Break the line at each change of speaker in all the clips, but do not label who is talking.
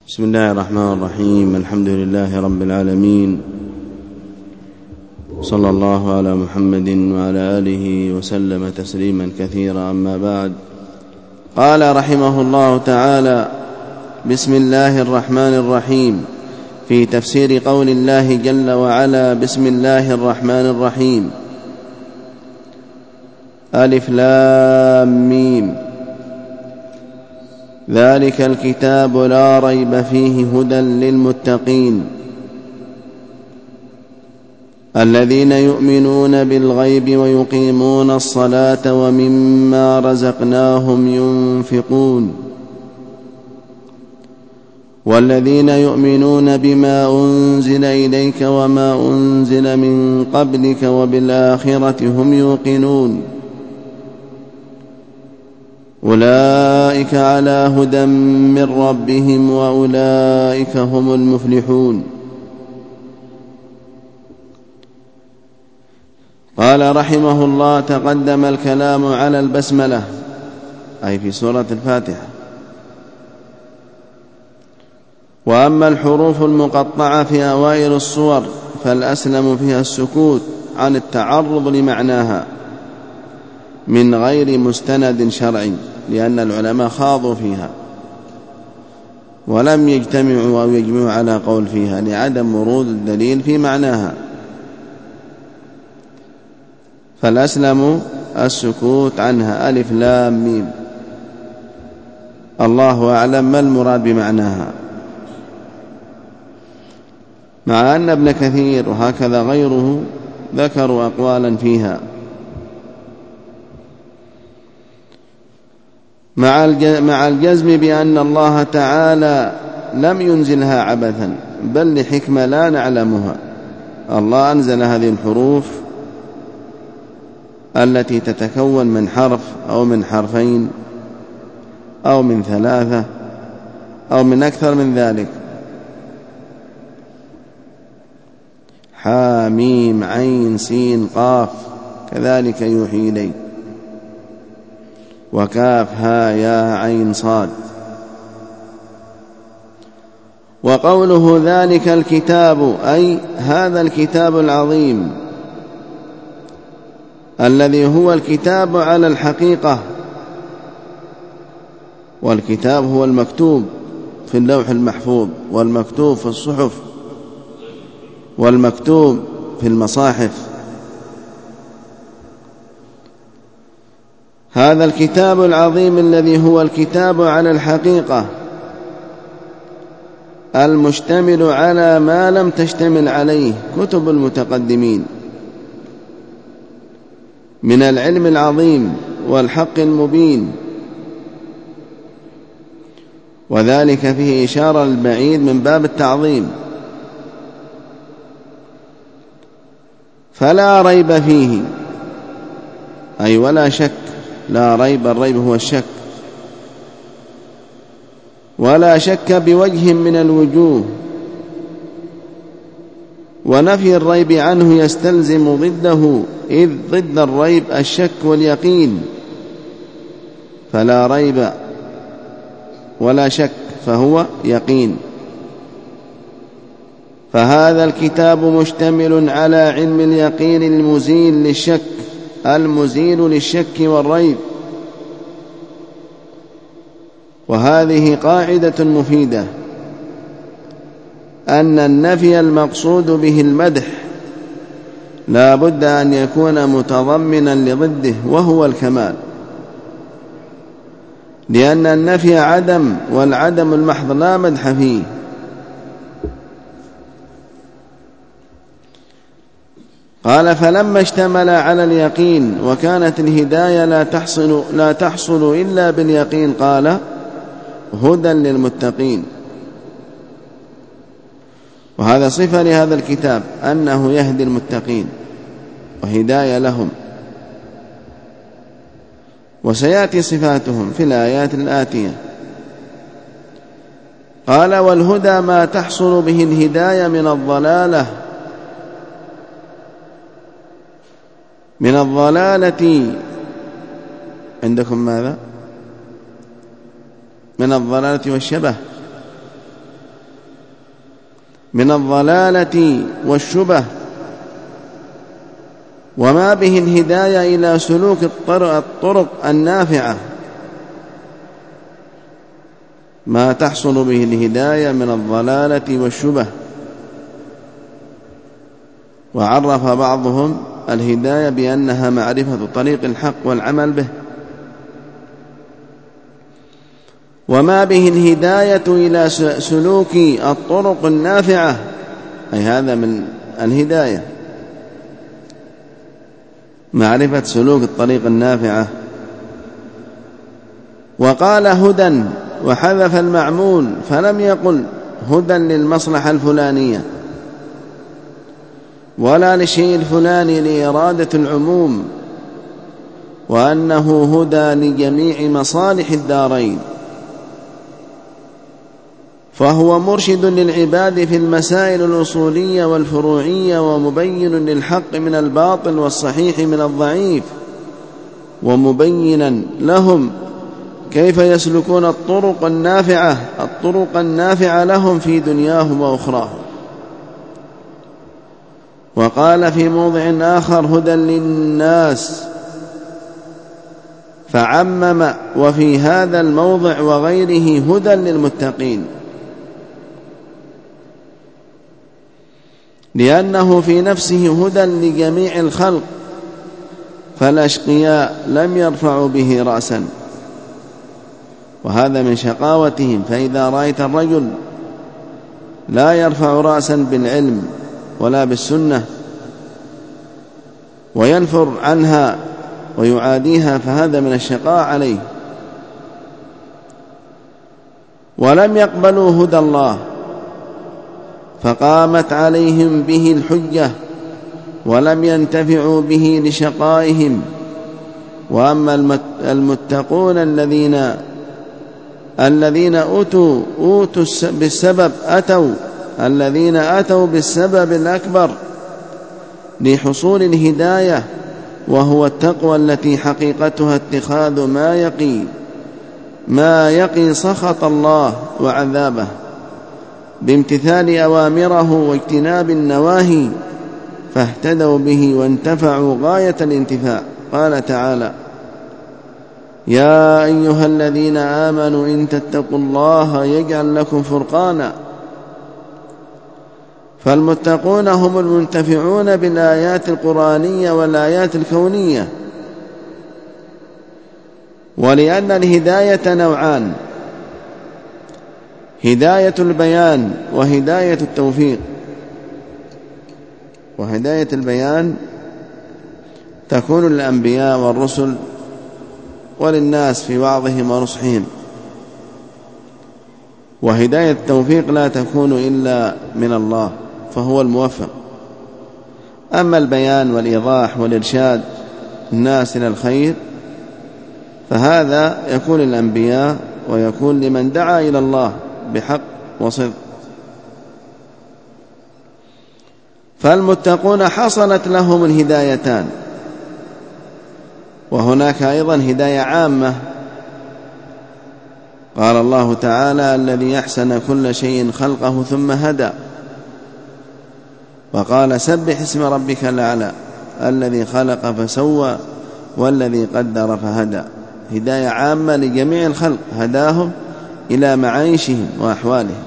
بسم الله الرحمن الرحيم. الحمد لله رب العالمين، صلى الله على محمد وعلى آله وسلم تسليما كثيرا. أما بعد، قال رحمه الله تعالى: بسم الله الرحمن الرحيم، في تفسير قول الله جل وعلا: بسم الله الرحمن الرحيم. ألف لام ميم، ذلك الكتاب لا ريب فيه هدى للمتقين الذين يؤمنون بالغيب ويقيمون الصلاة ومما رزقناهم ينفقون والذين يؤمنون بما أنزل إليك وما أنزل من قبلك وبالآخرة هم يوقنون أولئك على هدى من ربهم وأولئك هم المفلحون. قال رحمه الله: تقدم الكلام على البسملة، أي في سورة الفاتحة. وأما الحروف المقطعة في أوائل الصور فالأسلم فيها السكوت عن التعرض لمعناها من غير مستند شرعي، لأن العلماء خاضوا فيها ولم يجتمعوا أو يجمعوا على قول فيها لعدم ورود الدليل في معناها، فالأسلم السكوت عنها. ألف لام ميم، الله أعلم ما المراد بمعناها، مع أن ابن كثير وهكذا غيره ذكروا أقوالا فيها، مع الجزم بأن الله تعالى لم ينزلها عبثا بل لحكمة لا نعلمها. الله أنزل هذه الحروف التي تتكون من حرف أو من حرفين أو من ثلاثة أو من أكثر من ذلك: حاميم عين سين قاف، كذلك يوحي إليك، وكاف ها يا عين صاد. وقوله ذلك الكتاب أي هذا الكتاب العظيم الذي هو الكتاب على الحقيقة، والكتاب هو المكتوب في اللوح المحفوظ والمكتوب في الصحف والمكتوب في المصاحف. هذا الكتاب العظيم الذي هو الكتاب على الحقيقة المشتمل على ما لم تشتمل عليه كتب المتقدمين من العلم العظيم والحق المبين، وذلك فيه إشارة البعيد من باب التعظيم. فلا ريب فيه، أي ولا شك، لا ريب، الريب هو الشك، ولا شك بوجه من الوجوه، ونفي الريب عنه يستلزم ضده، إذ ضد الريب الشك واليقين، فلا ريب ولا شك فهو يقين. فهذا الكتاب مشتمل على علم اليقين المزيل للشك، المزيل للشك والريب. وهذه قاعدة مفيدة، أن النفي المقصود به المدح لا بد أن يكون متضمنا لضده وهو الكمال، لأن النفي عدم، والعدم المحض لا مدح فيه. قال: فلما اشتمل على اليقين وكانت الهداية لا تحصل إلا باليقين، قال: هدى للمتقين. وهذا صفة لهذا الكتاب، أنه يهدي المتقين وهداية لهم، وسيأتي صفاتهم في الآيات الآتية. قال: والهدى ما تحصل به الهداية من الضلالة عندكم ماذا؟ من الضلالة والشبه، من الضلالة والشبه، وما به الهداية إلى سلوك الطرق النافعة، ما تحصل به الهداية من الضلالة والشبه. وعرف بعضهم الهداية بأنها معرفة طريق الحق والعمل به. وما به الهداية إلى سلوك الطرق النافعة، أي هذا من الهداية، معرفة سلوك الطريق النافعة. وقال هدى وحذف المعمول، فلم يقل هدى للمصلحة الفلانية ولا للشيء الفلاني لإرادة العموم، وأنه هدى لجميع مصالح الدارين، فهو مرشد للعباد في المسائل الأصولية والفروعية، ومبين للحق من الباطل والصحيح من الضعيف، ومبينا لهم كيف يسلكون الطرق النافعة لهم في دنياهم وأخراهم. وقال في موضع آخر هدى للناس، فعمم، وفي هذا الموضع وغيره هدى للمتقين، لأنه في نفسه هدى لجميع الخلق، فالأشقياء لم يرفعوا به رأسا، وهذا من شقاوتهم. فإذا رأيت الرجل لا يرفع رأسا بالعلم ولا بالسنة وينفر عنها ويعاديها، فهذا من الشقاء عليه. ولم يقبلوا هدى الله، فقامت عليهم به الحجة، ولم ينتفعوا به لشقائهم. وأما المتقون الذين أتوا بالسبب الأكبر لحصول الهداية، وهو التقوى التي حقيقتها اتخاذ ما يقي سخط الله وعذابه بامتثال أوامره واجتناب النواهي، فاهتدوا به وانتفعوا غاية الانتفاع. قال تعالى: يا أيها الذين آمنوا إن تتقوا الله يجعل لكم فرقانا. فالمتقون هم المنتفعون بالآيات القرآنية والآيات الكونية. ولأن الهداية نوعان: هداية البيان وهداية التوفيق. وهداية البيان تكون للأنبياء والرسل وللناس في وعظهم ونصحهم، وهداية التوفيق لا تكون إلا من الله، فهو الموفق. أما البيان والإيضاح والإرشاد الناس إلى الخير فهذا يكون للأنبياء ويكون لمن دعا إلى الله بحق وصدق. فالمتقون حصلت لهم الهدايتان. وهناك أيضا هداية عامة، قال الله تعالى: الذي أحسن كل شيء خلقه ثم هدى. وقال: سبح اسم ربك الأعلى الذي خلق فسوى والذي قدر فهدى. هداية عامة لجميع الخلق، هداهم إلى معايشهم وأحوالهم.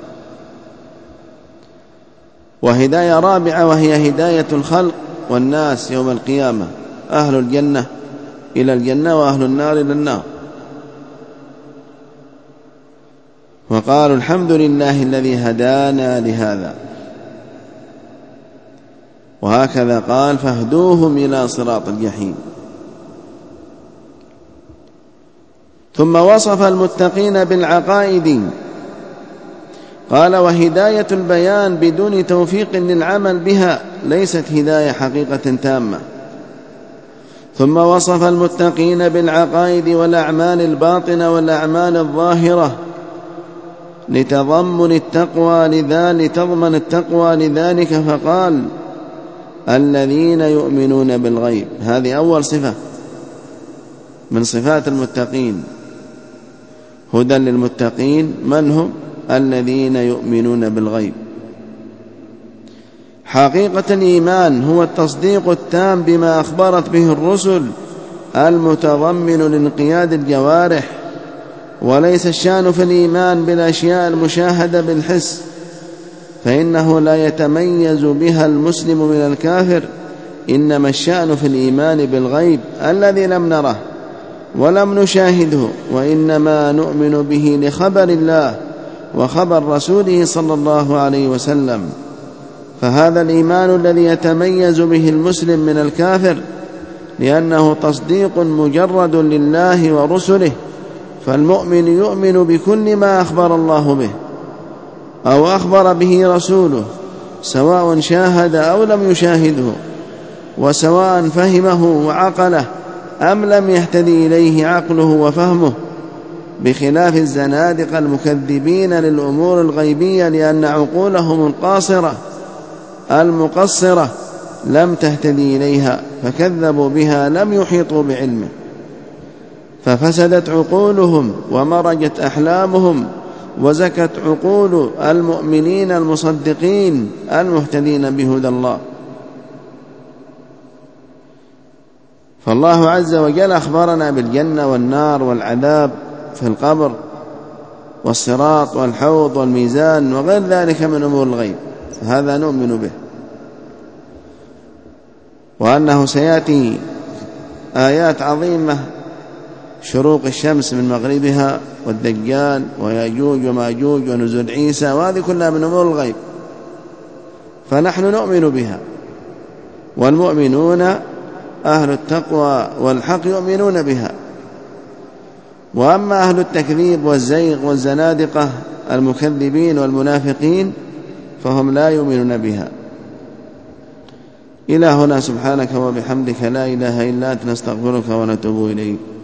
وهداية رابعة وهي هداية الخلق والناس يوم القيامة، أهل الجنة إلى الجنة وأهل النار إلى النار. وقالوا: الحمد لله الذي هدانا لهذا. وهكذا قال: فاهدوهم إلى صراط الجحيم. ثم وصف المتقين بالعقائد، قال: وهداية البيان بدون توفيق للعمل بها ليست هداية حقيقة تامة. ثم وصف المتقين بالعقائد والأعمال الباطنة والأعمال الظاهرة لتضمن التقوى لذلك، فقال: الذين يؤمنون بالغيب. هذه أول صفة من صفات المتقين. هدى للمتقين من هم؟ الذين يؤمنون بالغيب. حقيقة الإيمان هو التصديق التام بما أخبرت به الرسل المتضمن لانقياد الجوارح، وليس الشأن في الإيمان بالأشياء المشاهدة بالحس، فإنه لا يتميز بها المسلم من الكافر، إنما الشأن في الإيمان بالغيب الذي لم نره ولم نشاهده، وإنما نؤمن به لخبر الله وخبر رسوله صلى الله عليه وسلم. فهذا الإيمان الذي يتميز به المسلم من الكافر، لأنه تصديق مجرد لله ورسله، فالمؤمن يؤمن بكل ما أخبر الله به أو أخبر به رسوله، سواء شاهد أو لم يشاهده، وسواء فهمه وعقله أم لم يهتدي إليه عقله وفهمه، بخلاف الزنادقة المكذبين للأمور الغيبية، لأن عقولهم القاصرة المقصرة لم تهتدي إليها فكذبوا بها، لم يحيطوا بعلمه، ففسدت عقولهم ومرجت أحلامهم، وزكت عقول المؤمنين المصدقين المهتدين بهدى الله. فالله عز وجل أخبرنا بالجنة والنار والعذاب في القبر والصراط والحوض والميزان وغير ذلك من أمور الغيب، هذا نؤمن به، وأنه سيأتي آيات عظيمة، شروق الشمس من مغربها والدجال ويأجوج وماجوج ونزول عيسى، وهذه كلها من أمور الغيب، فنحن نؤمن بها، والمؤمنون أهل التقوى والحق يؤمنون بها. وأما أهل التكذيب والزيغ والزنادقة المكذبين والمنافقين فهم لا يؤمنون بها. إلى هنا، سبحانك وبحمدك، لا إله إلا أنت، نستغفرك ونتوب إليك.